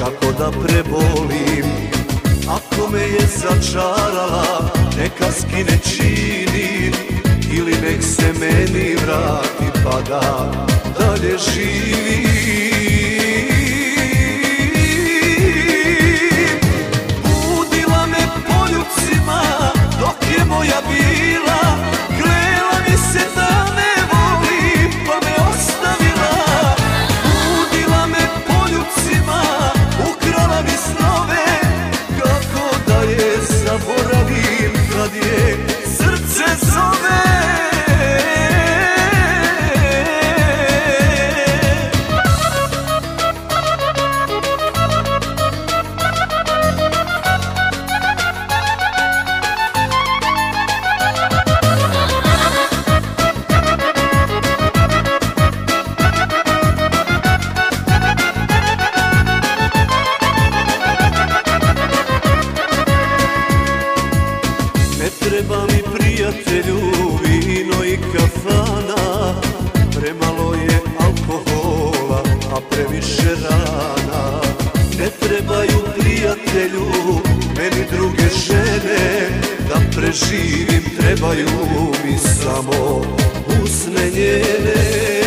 kako da prebolim. Ako me je začarala, neka skine čini, ili nek se meni vrati pa da dalje živim. Budila me poljubcima dok je moja bila, klela mi se da me voli pa me ostavila. Budila me poljubcima, ukrala mi snove, kako da je zaboravim kad je srce zove. Treba mi prijatelju vino i kafana, premalo je alkohola, a previše rana. Ne trebaju prijatelju meni druge žene, da preživim trebaju mi samo usne njene.